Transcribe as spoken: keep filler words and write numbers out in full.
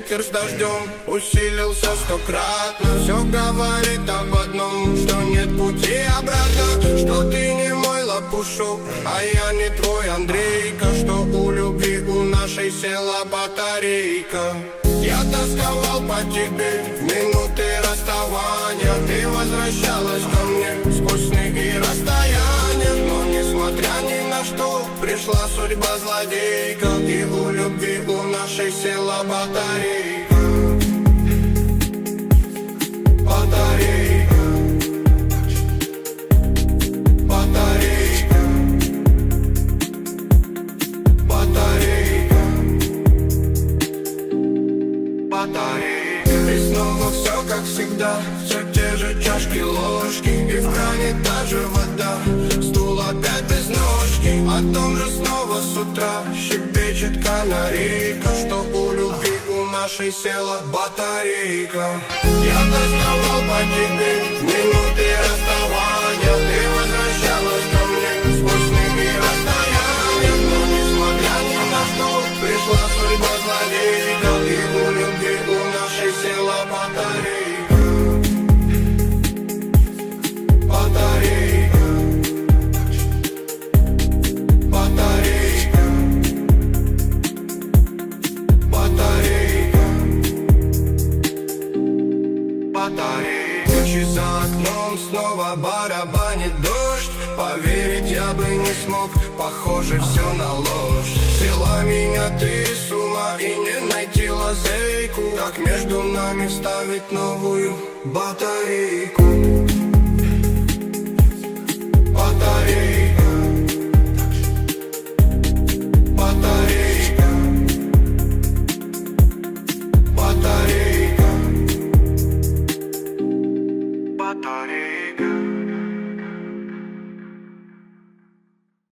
ветер с дождем усилился стократно. Все говорит об одном, что нет пути обратно, что ты не мой лопушок, а я не твой Андрейка, что у любви у нашей села батарейка. Я тосковал по тебе в минуты расставания, ты возвращалась ко мне сквозь сны и расстояния. Но несмотря ни на что, пришла судьба злодейка, и у любви у нашей села батарейка. Батарейка. Батарейка. Батарейка. Батарейка. И снова все как всегда, все те же чашки, ложки, и в кране та же вода, стул опять без ножки. О том же снова с утра щебечет канарейка, что у любви у нашей села батарейка. Я тосковал по тебе в минуты расставания, ты возвращалась ко мне сквозь сны и расстояния. Но несмотря ни на что, пришла судьба злодейка, и у любви у нашей села батарейка. Батарейка. Батарейка. Батарейка. Батарейка. Ночи за окном снова барабанит дождь, поверить я бы не смог, похоже все на ложь. Свела меня ты с ума, и не найти лазейку, как между нами вставить новую батарейку. Батарейка.